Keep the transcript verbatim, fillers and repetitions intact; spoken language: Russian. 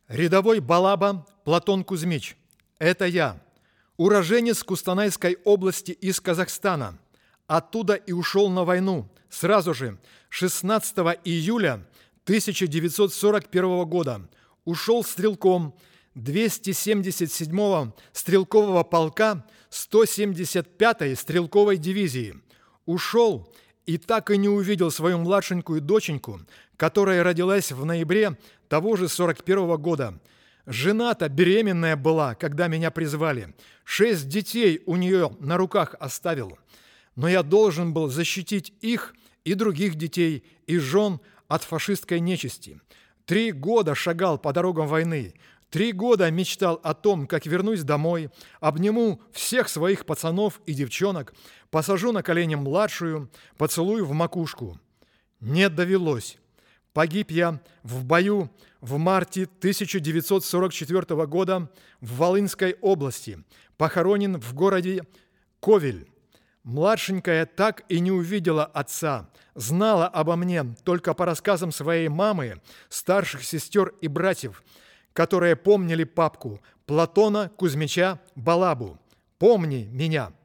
Рядовой Балаба Платон Кузьмич. Это я, уроженец Кустанайской области из Казахстана. Оттуда и ушел на войну сразу же, шестнадцатого июля тысяча девятьсот сорок первого года. Ушел стрелком двухсот семидесяти седьмого стрелкового полка сто семьдесят пятой стрелковой дивизии. Ушел и так и не увидел свою младшенькую доченьку, которая родилась в ноябре того же сорок первого года. Жена-то беременная была, когда меня призвали. Шесть детей у нее на руках оставил. Но я должен был защитить их и других детей, и жен от фашистской нечисти. Три года шагал по дорогам войны. Три года мечтал о том, как вернусь домой, обниму всех своих пацанов и девчонок, посажу на колени младшую, поцелую в макушку. Не довелось. Погиб я в бою в марте тысяча девятьсот сорок четвёртого года в Волынской области, похоронен в городе Ковель. Младшенькая так и не увидела отца, знала обо мне только по рассказам своей мамы, старших сестер и братьев, которые помнили папку Платона Кузьмича Балабу. Помни меня.